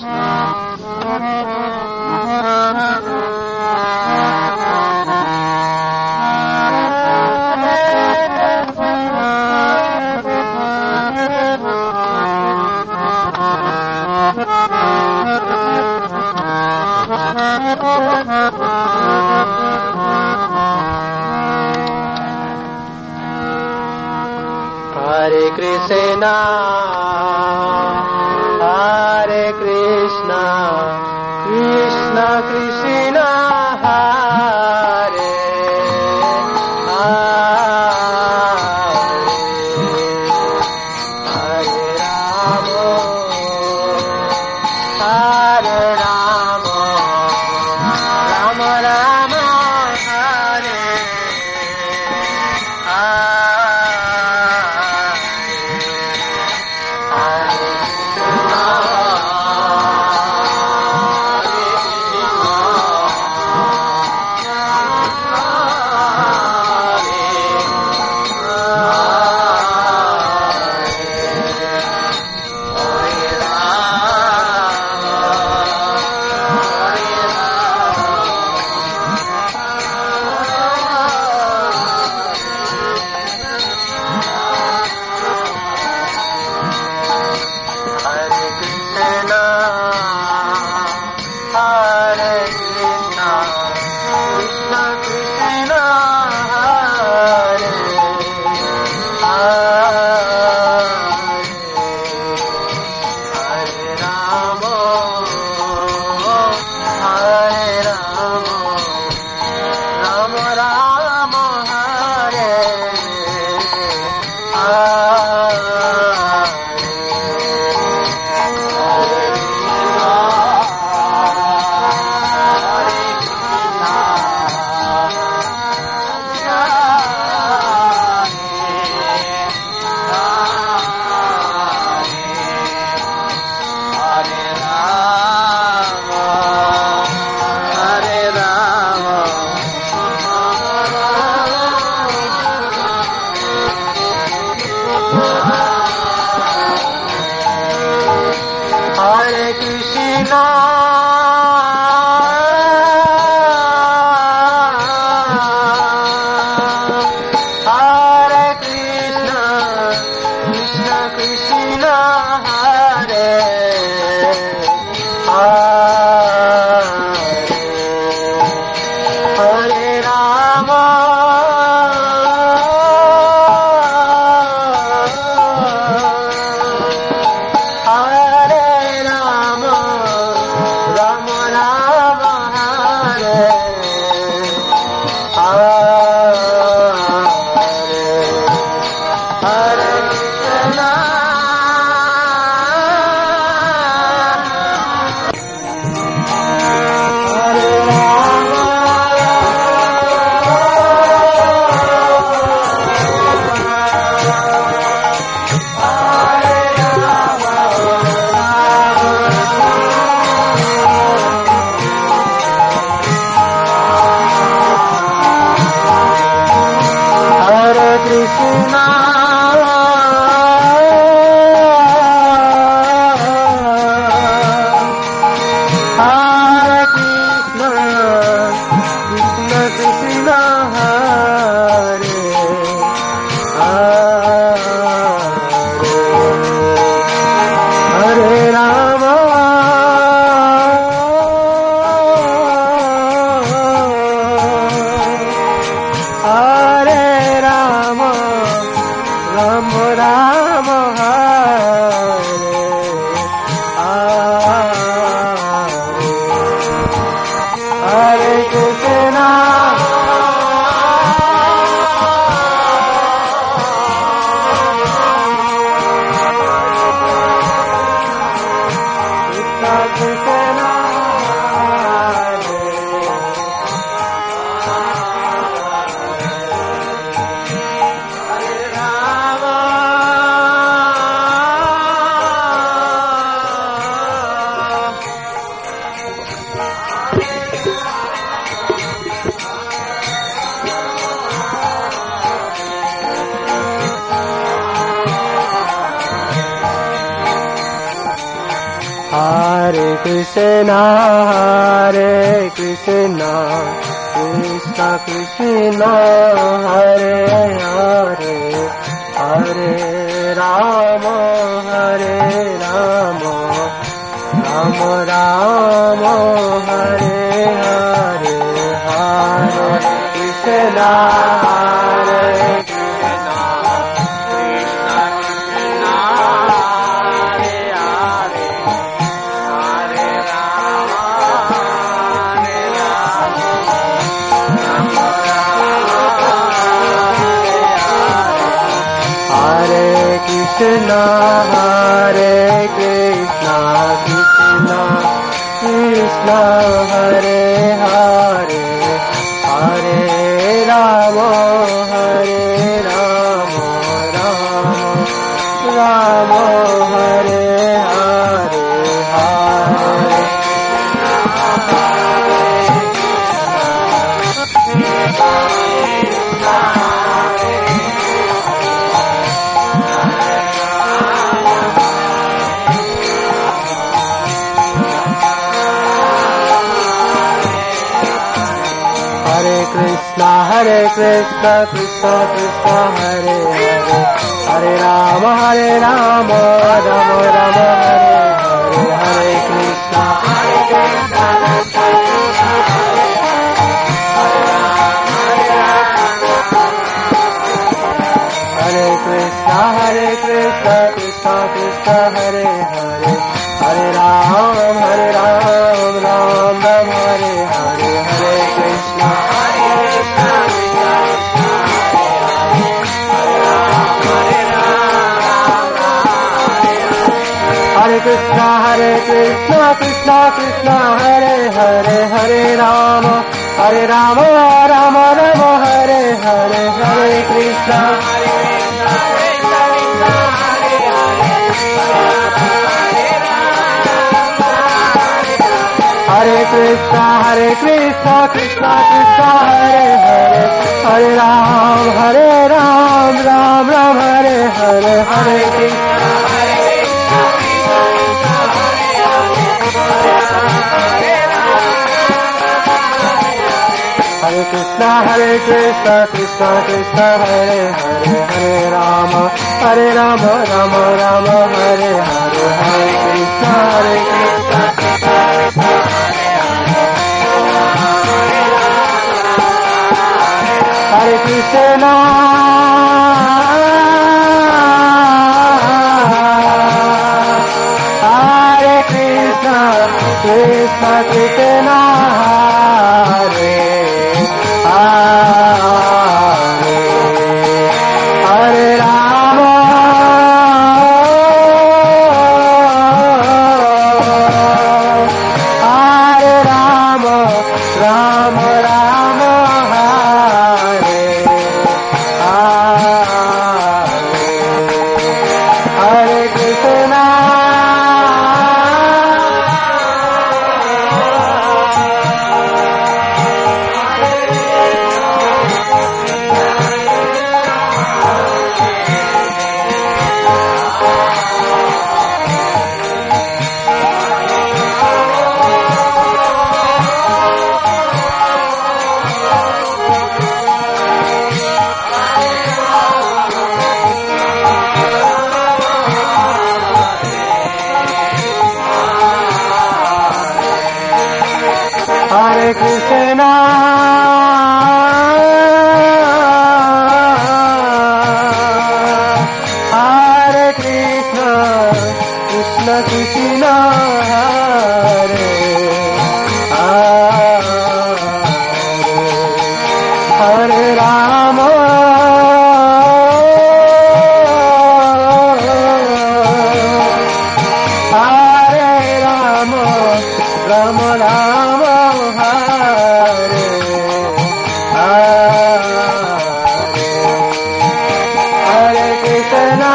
Hare Krishna, Hare Krishna, Krishna Krishna, Hare Hare Krishna, Krishna Krishna, Hare Hare, Hare Rama, Rama Rama, Hare Hare, Hare Krishna, Hare Krishna, Krishna Krishna, Hare Hare, Hare Rama, Rama Rama, Hare Krishna, Hare Krishna, Krishna Krishna, Hare Hare, Hare Rama, Rama Hare Hare, Hare Krishna, Krishna Krishna, Hare Hare, Hare Rama, Rama Rama, Hare Hare, Hare Krishna, Krishna Hare Krishna, Krishna Krishna, Hare Hare, Hare Rama, Rama Rama, Hare Hare, Hare Krishna, Hare Krishna, Krishna Krishna, Hare Hare, Hare Rama, Rama Rama, Hare Hare, Hare Krishna, Hare Krishna, Krishna Krishna, Hare Hare, Hare Rama, Rama Rama, Hare Hare, Hare Krishna, Hare Krishna, Krishna Krishna, Hare Hare, Hare Rama, Rama Rama, Hare Hare, Hare Krishna, Hare Krishna, Hare Krishna, Krishna Krishna, Hare Hare Rama, Rama Rama, Hare Hare Krishna, Hare Krishna, Hare Krishna, Krishna Krishna, Hare Hare Rama, Hare Rama, Rama Rama, Hare Hare Krishna,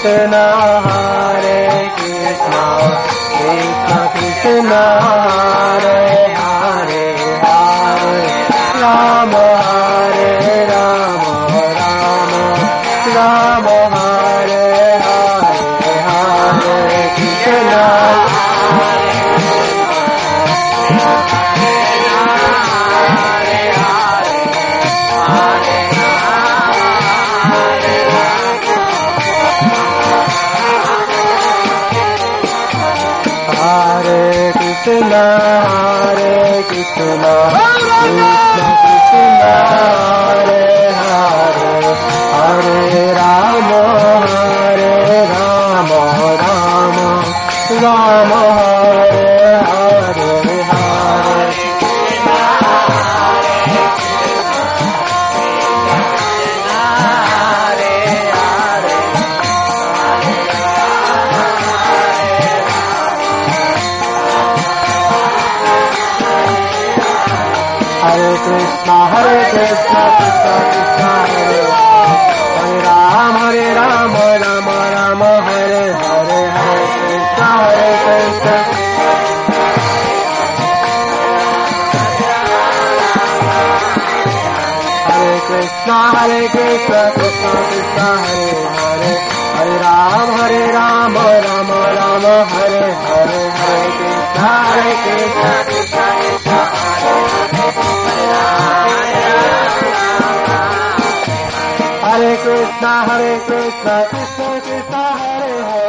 Krishna Hare Krishna Krishna Krishna Hare Hare Hare Rama Hare Rama Rama Rama Hare Hare Hare Krishna Krishna Hare Krishna Krishna Krishna Hare Hare Hare Rama Hare Rama Rama Rama Hare Hare Hare Krishna Hare Krishna Krishna Krishna Hare Hare Rama Rama Rama Hare Hare Hare Krishna Hare Krishna Hare Krishna Krishna Krishna Hare Hare Hare Rama Rama Rama Hare Hare Hare Krishna Hare Krishna Krishna Krishna Hare Krishna Krishna Krishna Hare Hare